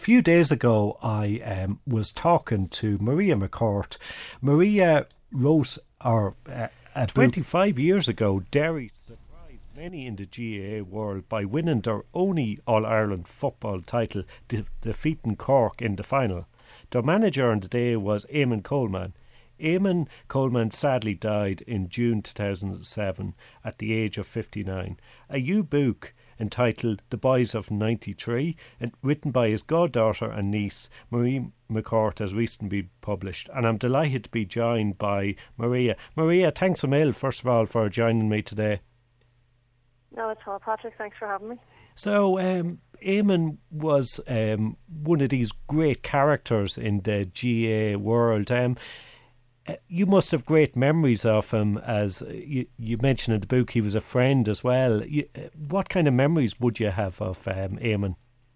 Few days ago, I was talking to Maria McCourt. Maria wrote, 25 years ago, Derry surprised many in the GAA world by winning their only All-Ireland football title, defeating Cork in the final. Their manager on the day was Eamon Coleman. Eamon Coleman sadly died in June 2007 at the age of 59. A book entitled The Boys of 93, and written by his goddaughter and niece, Marie McCourt, has recently been published. And I'm delighted to be joined by Maria. Maria, thanks a mil, first of all, for joining me today. No, it's all, Patrick. Thanks for having me. So, Eamon was one of these great characters in the GAA world. You must have great memories of him, as you mentioned in the book. He was a friend as well. What kind of memories would you have of Eamon?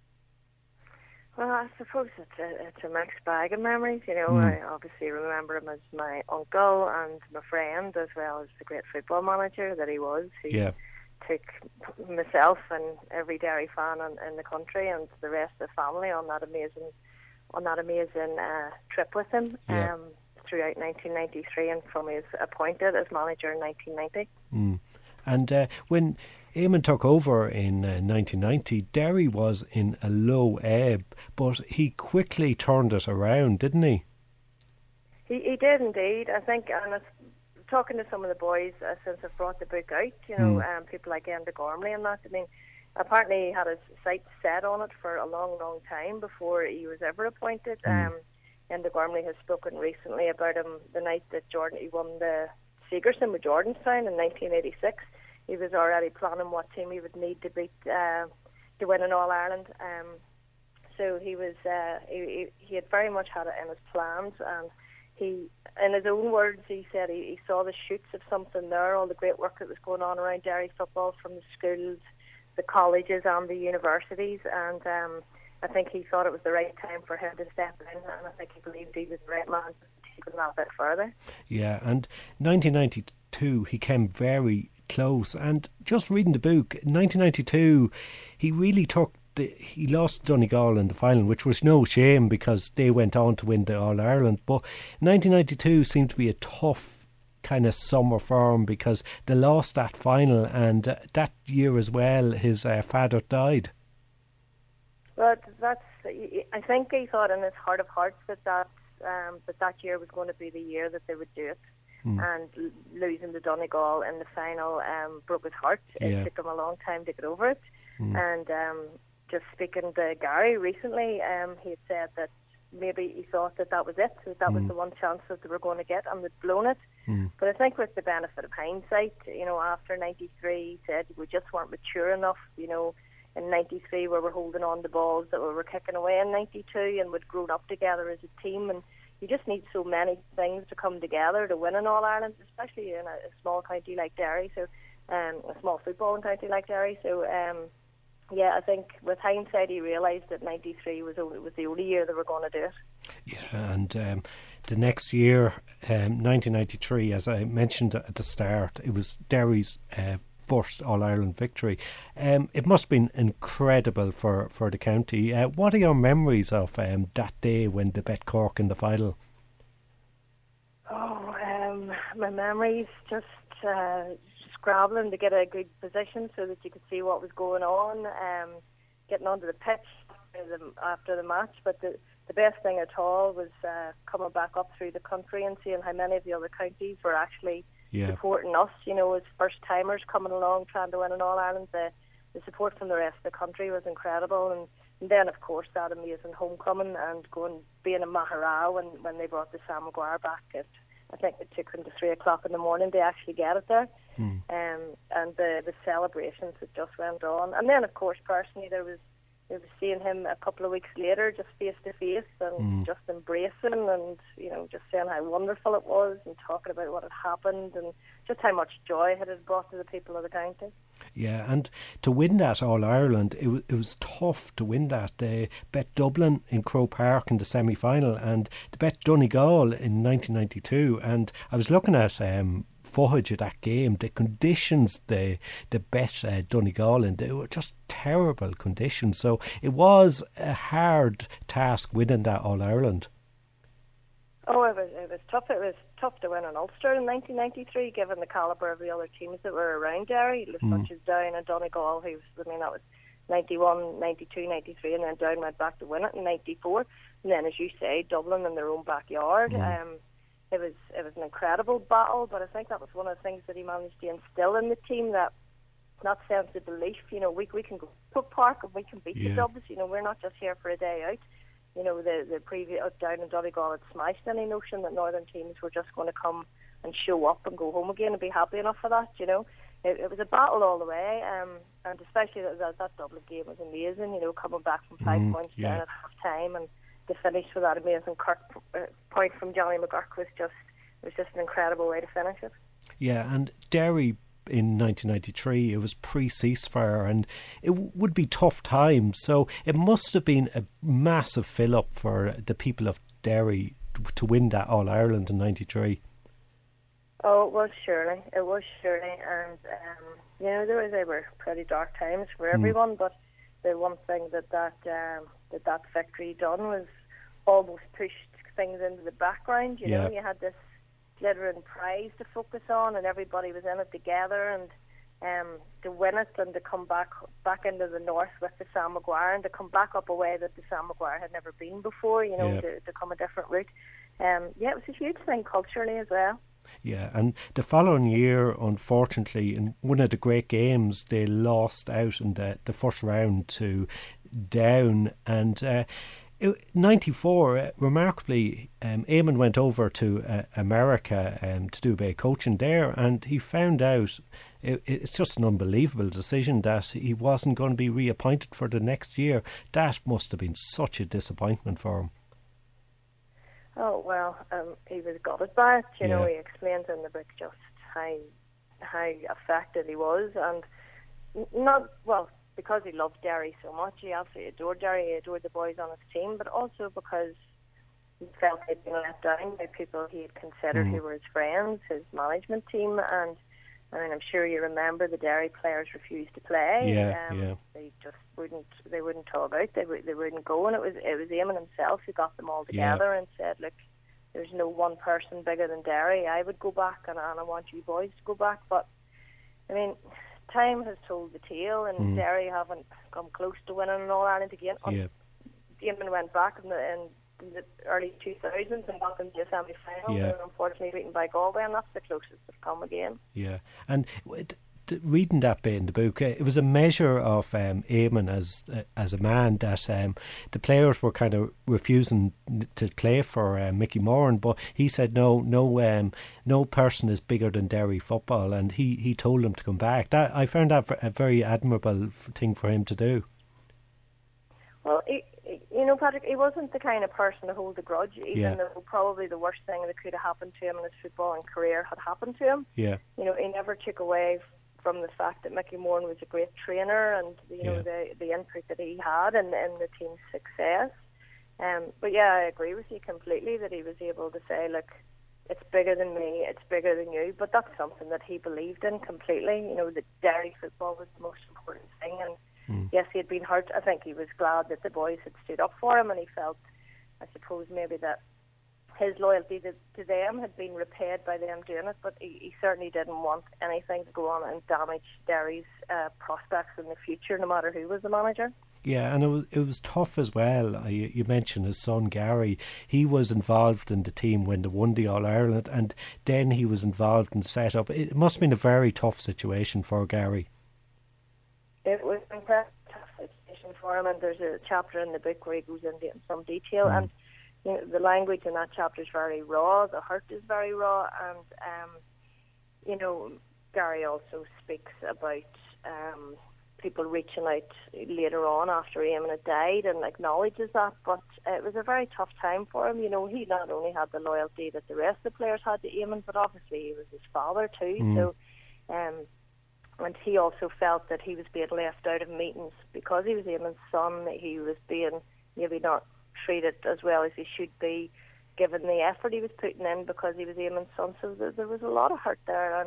Well, I suppose it's a mixed bag of memories. I obviously remember him as my uncle and my friend, as well as the great football manager that he was. He took myself and every Derry fan in the country and the rest of the family on that amazing trip with him. Throughout 1993, and from he was appointed as manager in 1990. And when Eamon took over in 1990, Derry was in a low ebb, but he quickly turned it around, didn't he? He did indeed. I think, and talking to some of the boys since I've brought the book out, people like Enda Gormley and that, I mean, apparently he had his sights set on it for a long, long time before he was ever appointed. Enda Gormley has spoken recently about him the night that he won the Segerson with Jordanstown in 1986. He was already planning what team he would need to beat to win an All-Ireland. So he was he had very much had it in his plans, and he, in his own words, he said he saw the shoots of something there, all the great work that was going on around Derry football from the schools, the colleges and the universities, and I think he thought it was the right time for him to step in, and I think he believed he was the right man to take it a bit further. Yeah, and 1992 he came very close, and just reading the book, 1992 he really he lost Donegal in the final, which was no shame because they went on to win the All-Ireland, but 1992 seemed to be a tough kind of summer for him because they lost that final, and that year as well his father died. But I think he thought in his heart of hearts that year was going to be the year that they would do it. And losing to Donegal in the final broke his heart. It took him a long time to get over it. And just speaking to Gary recently, he had said that maybe he thought that was it, that was the one chance that they were going to get, and they'd blown it. But I think with the benefit of hindsight, after 93, he said we just weren't mature enough, in 93 we were holding on to balls that we were kicking away in 92, and we'd grown up together as a team, and you just need so many things to come together to win an All-Ireland, especially in a small county like Derry, so a small footballing county like Derry. So I think with hindsight he realised that 93 was the only year they were going to do it. Yeah, and the next year, 1993, as I mentioned at the start, it was Derry's first All-Ireland victory. It must have been incredible for the county. What are your memories of that day when they bet Cork in the final? My memories just scrabbling to get a good position so that you could see what was going on, getting onto the pitch after the match. But the best thing at all was coming back up through the country and seeing how many of the other counties were actually supporting us, as first-timers coming along trying to win an All-Ireland. The support from the rest of the country was incredible, and then of course that amazing homecoming and being in Maharal when they brought the Sam Maguire back. I think it took them to 3 o'clock in the morning to actually get it there. And the celebrations that just went on, and then of course personally there was seeing him a couple of weeks later just face to face and just embracing and just saying how wonderful it was and talking about what had happened and just how much joy it had brought to the people of the county. Yeah, and to win that All Ireland, it was tough to win that. They bet Dublin in Croke Park in the semi final, and they bet Donegal in 1992. And I was looking at footage of that game. The conditions they bet Donegal in, they were just terrible conditions. So it was a hard task winning that All Ireland. Oh, it was tough. It was tough to win an Ulster in 1993, given the calibre of the other teams that were around Derry, such as Down and Donegal, that was 91, 92, 93, and then Down went back to win it in 94. And then, as you say, Dublin in their own backyard. It was an incredible battle, but I think that was one of the things that he managed to instill in the team, that sense of belief. We can go to Croke Park and we can beat the Dubs. We're not just here for a day out. The previous Down in Donegal had smashed any notion that northern teams were just going to come and show up and go home again and be happy enough for that. It was a battle all the way, and especially that Dublin game was amazing. Coming back from 5 points down at half time and to finish with that amazing point from Johnny McGurk was just an incredible way to finish it. Yeah, and Derry in 1993, it was pre-ceasefire and it would be tough times, so it must have been a massive fill-up for the people of Derry to win that All-Ireland in 93. Oh, it was surely, and they were pretty dark times for everyone, but the one thing that victory done was almost pushed things into the background. You had this glittering prize to focus on, and everybody was in it together, and to win it and to come back into the north with the Sam Maguire, and to come back up a way that the Sam Maguire had never been before, to come a different route. It was a huge thing culturally as well. Yeah, and the following year, unfortunately, in one of the great games, they lost out in the first round to Down, and 94, remarkably, Eamon went over to America to do a bit of coaching there, and he found out it's just an unbelievable decision that he wasn't going to be reappointed for the next year. That must have been such a disappointment for him. Oh, well, he was gutted by it. He explains in the book just how affected he was, and because he loved Derry so much. He absolutely adored Derry. He adored the boys on his team, but also because he felt he'd been let down by people he had considered who were his friends, his management team. And I mean, I'm sure you remember the Derry players refused to play. They just wouldn't talk out. They wouldn't go, and it was Eamon himself who got them all together and said, look, there's no one person bigger than Derry. I would go back, and I want you boys to go back. But I mean, time has told the tale, and Derry haven't come close to winning an All-Ireland again. Eamon went back in the early 2000s and got into the semi-final. They were unfortunately beaten by Galway, and that's the closest they've come again. Yeah, and reading that bit in the book, it was a measure of Eamon as a man that the players were kind of refusing to play for Mickey Moran, but he said no person is bigger than Derry football, and he told them to come back. That I found that a very admirable thing for him to do. Well, Patrick, he wasn't the kind of person to hold a grudge, even though probably the worst thing that could have happened to him in his footballing career had happened to him. He never took away from the fact that Mickey Moran was a great trainer, and the input that he had in the team's success. But I agree with you completely that he was able to say, look, it's bigger than me, it's bigger than you. But that's something that he believed in completely. That Derry football was the most important thing, and yes, he had been hurt. I think he was glad that the boys had stood up for him, and he felt, I suppose, maybe that his loyalty to them had been repaid by them doing it, but he certainly didn't want anything to go on and damage Derry's prospects in the future, no matter who was the manager. Yeah, and it was tough as well. You mentioned his son Gary. He was involved in the team when they won the All-Ireland, and then he was involved in the set-up. It must have been a very tough situation for Gary. It was an incredibly tough situation for him, and there's a chapter in the book where he goes into it in some detail, and the language in that chapter is very raw, the hurt is very raw, and Gary also speaks about people reaching out later on after Eamon had died and acknowledges that, but it was a very tough time for him. He not only had the loyalty that the rest of the players had to Eamon, but obviously he was his father too, so And he also felt that he was being left out of meetings because he was Eamon's son. He was being maybe not treated as well as he should be, given the effort he was putting in because he was Eamon's son. So there was a lot of hurt there.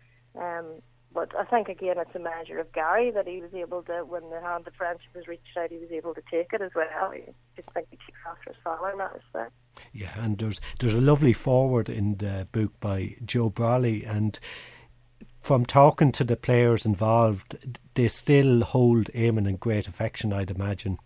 But I think, again, it's a measure of Gary that he was able to, when the hand of friendship was reached out, he was able to take it as well. I just think he takes after his father in that respect. Yeah, and there's a lovely foreword in the book by Joe Brawley, and from talking to the players involved, they still hold Eamon in great affection, I'd imagine.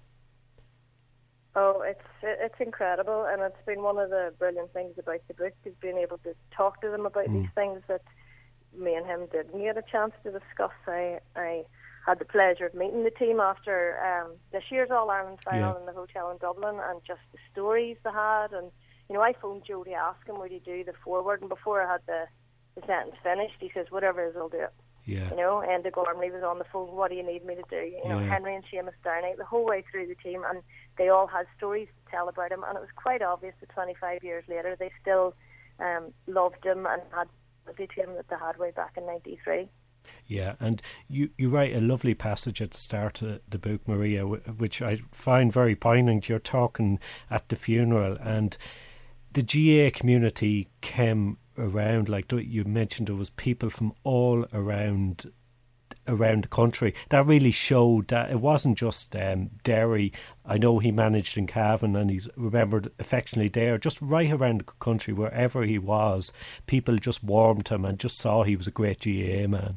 Oh, it's incredible, and it's been one of the brilliant things about the book is being able to talk to them about these things that me and him didn't get a chance to discuss. I had the pleasure of meeting the team after this year's All-Ireland final in the hotel in Dublin, and just the stories they had. And, you know, I phoned Joe to ask him would he do the foreword, and before I had the sentence finished, he says, whatever it is, I'll do it. Yeah. You know, Enda Gormley was on the phone, what do you need me to do? You know, Henry and Seamus Downey, the whole way through the team, and they all had stories to tell about him, and it was quite obvious that 25 years later they still loved him and had to him that they had way back in 93. Yeah, and you write a lovely passage at the start of the book, Maria, which I find very poignant. You're talking at the funeral, and the GAA community came around, like you mentioned, there was people from all around the country. That really showed that it wasn't just Derry. I know he managed in Cavan and he's remembered affectionately there. Just right around the country, wherever he was, people just warmed him and just saw he was a great GAA man.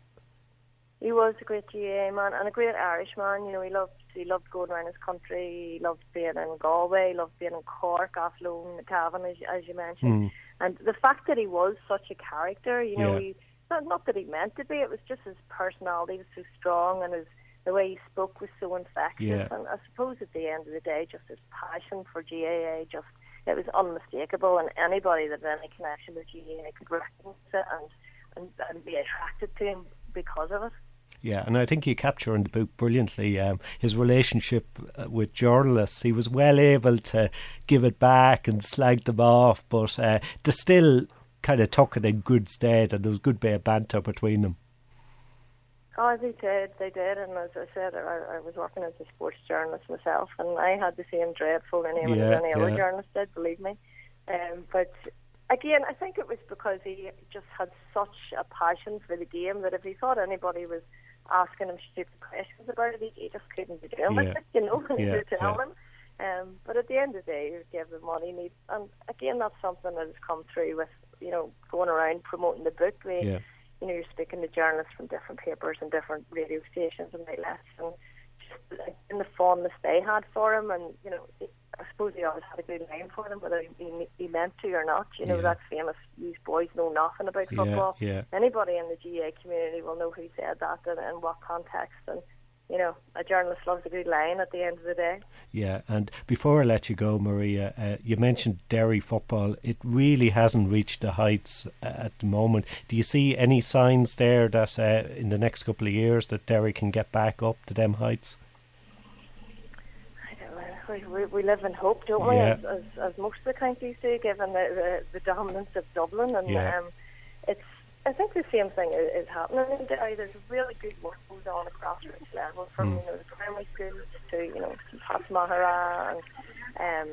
He was a great GAA man and a great Irish man. You know, he loved going around his country. He loved being in Galway. He loved being in Cork, Athlone, Cavan, as you mentioned. And the fact that he was such a character, you know, not that he meant to be, it was just his personality was so strong and the way he spoke was so infectious. Yeah. And I suppose at the end of the day, just his passion for GAA, it was unmistakable, and anybody that had any connection with GAA could recognize it and be attracted to him because of it. Yeah, and I think you capture in the book brilliantly his relationship with journalists. He was well able to give it back and slag them off, but they still kind of took it in good stead, and there was a good bit of banter between them. Oh, they did, and as I said, I was working as a sports journalist myself, and I had the same dreadful name as any other journalist did, believe me. But again, I think it was because he just had such a passion for the game that if he thought anybody was asking him stupid questions about it, he just couldn't be doing it, you know, to tell them. But at the end of the day, you give them what he needs. And again, that's something that has come through with, you know, going around promoting the book. You know, you're speaking to journalists from different papers and different radio stations and outlets, and just in the fondness they had for him. And, you know, I suppose he always had a good line for them, whether he meant to or not. You know, that's famous, these boys know nothing about football. Anybody in the GA community will know who said that and in what context. And, you know, a journalist loves a good line at the end of the day. Yeah, and before I let you go, Maria, you mentioned Derry football. It really hasn't reached the heights at the moment. Do you see any signs there that in the next couple of years that Derry can get back up to them heights? We live in hope, don't we? As most of the counties do, given the dominance of Dublin. And I think the same thing is happening in Derry. There's really good work goes on at grassroots level, from you know, the primary schools to, you know, St. Pat's Mahara and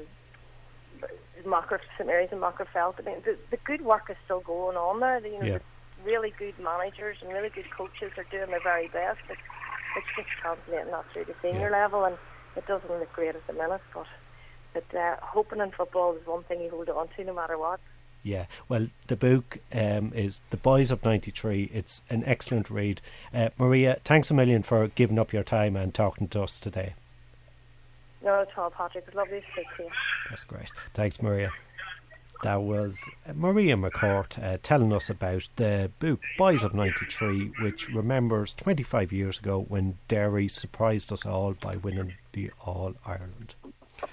St. Mary's and Macrofelt. I mean, the good work is still going on there. The really good managers and really good coaches are doing their very best. It's just translating that through the senior level, and it doesn't look great at the minute, but hoping in football is one thing you hold on to no matter what. Yeah, well, the book is The Boys of 93. It's an excellent read. Maria, thanks a million for giving up your time and talking to us today. No, at all, Patrick. It's lovely to speak to you. That's great. Thanks, Maria. That was Maria McCourt telling us about the book Boys of 93, which remembers 25 years ago when Derry surprised us all by winning the All-Ireland.